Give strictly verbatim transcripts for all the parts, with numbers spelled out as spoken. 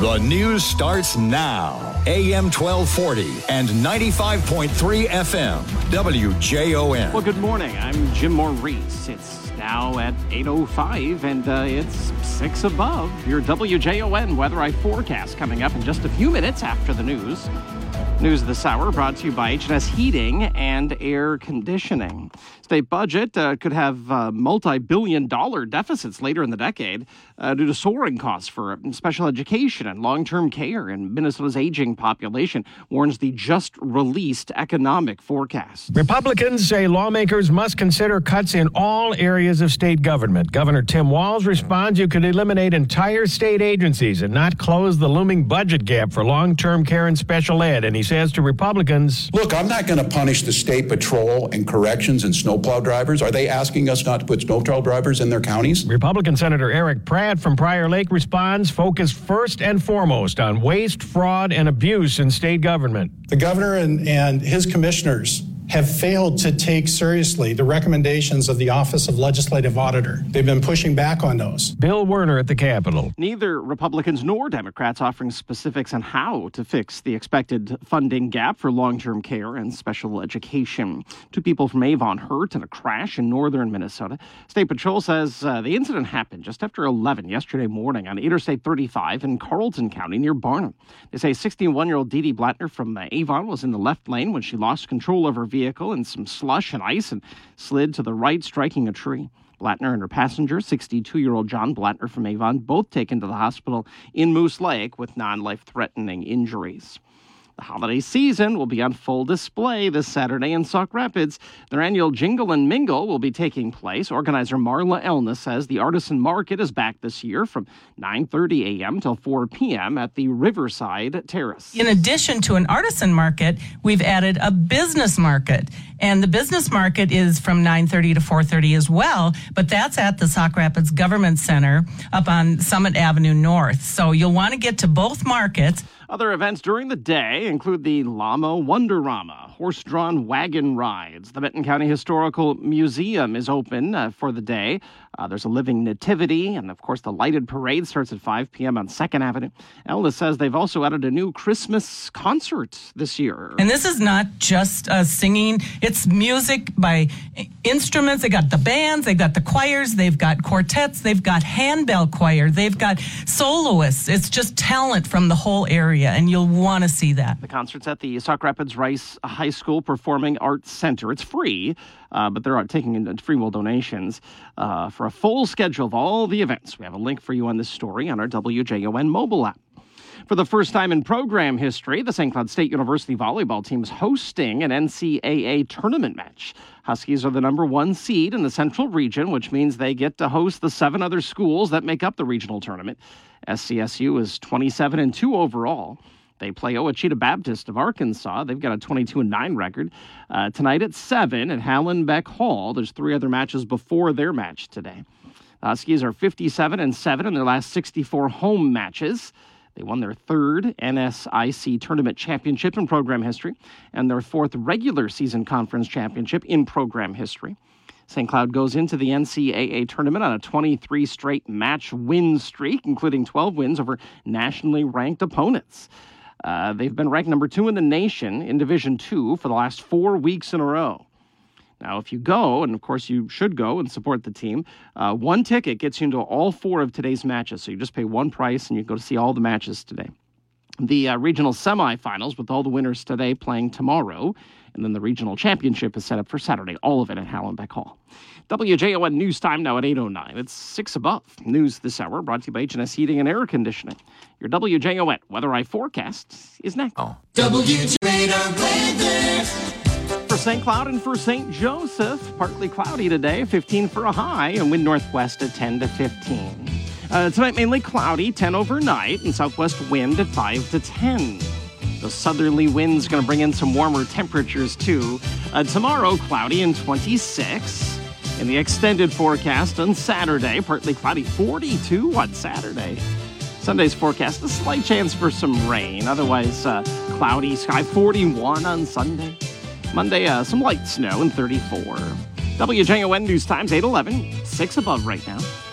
The news starts now. A M twelve forty and ninety-five point three F M. W J O N. Well, good morning. I'm Jim Maurice. It's now at eight oh five, and uh, it's six above. Your W J O N weather eye forecast coming up in just a few minutes after the news. News of this hour brought to you by H and S Heating and Air Conditioning. State budget uh, could have uh, multi-billion dollar deficits later in the decade uh, due to soaring costs for special education and long-term care in Minnesota's aging population, warns the just-released economic forecast. Republicans say lawmakers must consider cuts in all areas of state government. Governor Tim Walz responds you could eliminate entire state agencies and not close the looming budget gap for long-term care and special ed. And he says to Republicans, look, I'm not going to punish the state patrol and corrections and snowplow drivers. Are they asking us not to put snowplow drivers in their counties? Republican Senator Eric Pratt from Prior Lake responds, focused first and foremost on waste, fraud, and abuse in state government. The governor and, and his commissioners have failed to take seriously the recommendations of the Office of Legislative Auditor. They've been pushing back on those. Bill Werner at the Capitol. Neither Republicans nor Democrats offering specifics on how to fix the expected funding gap for long-term care and special education. Two people from Avon hurt in a crash in northern Minnesota. State Patrol says uh, the incident happened just after eleven yesterday morning on Interstate thirty-five in Carlton County near Barnum. They say sixty-one-year-old Dee Dee Blattner from uh, Avon was in the left lane when she lost control of her vehicle in some slush and ice and slid to the right, striking a tree. Blattner and her passenger, sixty-two-year-old John Blattner from Avon, both taken to the hospital in Moose Lake with non-life-threatening injuries. The holiday season will be on full display this Saturday in Sauk Rapids. Their annual Jingle and Mingle will be taking place. Organizer Marla Elna says the Artisan Market is back this year from nine thirty a.m. till four p.m. at the Riverside Terrace. In addition to an artisan market, we've added a business market. And the business market is from nine thirty to four thirty as well, but that's at the Sauk Rapids Government Center up on Summit Avenue North. So you'll want to get to both markets. Other events during the day include the Llama Wonderama, horse-drawn wagon rides. The Benton County Historical Museum is open uh, for the day. Uh, there's a living nativity, and of course the lighted parade starts at five p.m. on second Avenue. Elna says they've also added a new Christmas concert this year. And this is not just uh, singing. It's music by instruments. They got the bands, they've got the choirs, they've got quartets, they've got handbell choir, they've got soloists. It's just talent from the whole area, and you'll want to see that. The concert's at the Sauk Rapids Rice High School Performing Arts Center. It's free, uh, but they're taking in free will donations. Uh, for a full schedule of all the events, we have a link for you on this story on our W J O N mobile app. For the first time in program history, the Saint Cloud State University volleyball team is hosting an N C double A tournament match. Huskies are the number one seed in the Central Region, which means they get to host the seven other schools that make up the regional tournament. S C S U is twenty-seven and two overall. They play Ouachita Baptist of Arkansas. They've got a twenty-two and nine record. Uh, tonight at seven at Hallenbeck Hall. There's three other matches before their match today. The Huskies are fifty-seven and seven in their last sixty-four home matches. They won their third N S I C tournament championship in program history and their fourth regular season conference championship in program history. Saint Cloud goes into the N C double A tournament on a twenty-three straight match win streak, including twelve wins over nationally ranked opponents. Uh, they've been ranked number two in the nation in Division two for the last four weeks in a row. Now, if you go, and of course you should go and support the team, uh, one ticket gets you into all four of today's matches. So you just pay one price and you go to see all the matches today. The uh, regional semifinals with all the winners today playing tomorrow. And then the regional championship is set up for Saturday, all of it at Hallenbeck Hall. W J O N News Time now at eight oh nine. It's six above. News this hour brought to you by H and S Heating and Air Conditioning. Your W J O N weather eye forecast is next. Oh. W J O N weather. For Saint Cloud and for Saint Joseph, partly cloudy today, fifteen for a high, and wind northwest at ten to fifteen. Uh, tonight, mainly cloudy, ten overnight, and southwest wind at five to ten. The southerly wind's going to bring in some warmer temperatures, too. Uh, tomorrow, cloudy and twenty-six. In the extended forecast on Saturday, partly cloudy, forty-two on Saturday. Sunday's forecast, a slight chance for some rain. Otherwise, uh, cloudy sky, forty-one on Sunday. Monday, uh, some light snow and thirty-four. W J O N News Times, eight eleven, six above right now. For more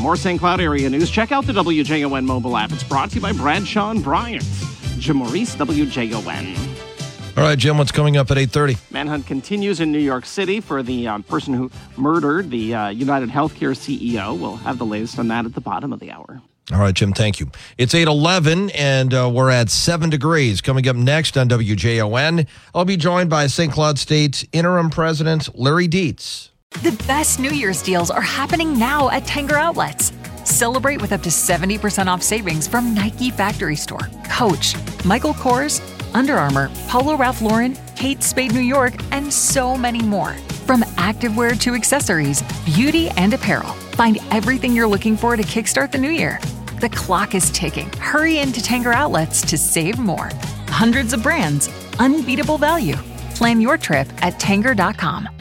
More Saint Cloud area news. Check out the W J O N mobile app. It's brought to you by Bradshaw and Bryant. Jim Maurice, W J O N. All right, Jim, what's coming up at eight thirty? Manhunt continues in New York City for the um, person who murdered the uh, United Healthcare C E O. We'll have the latest on that at the bottom of the hour. All right, Jim, thank you. It's eight eleven, and uh, we're at seven degrees. Coming up next on W J O N, I'll be joined by Saint Cloud State Interim President Larry Dietz. The best New Year's deals are happening now at Tanger Outlets. Celebrate with up to seventy percent off savings from Nike Factory Store, Coach, Michael Kors, Under Armour, Polo Ralph Lauren, Kate Spade New York, and so many more. From activewear to accessories, beauty, and apparel. Find everything you're looking for to kickstart the new year. The clock is ticking. Hurry into Tanger Outlets to save more. Hundreds of brands, unbeatable value. Plan your trip at Tanger dot com.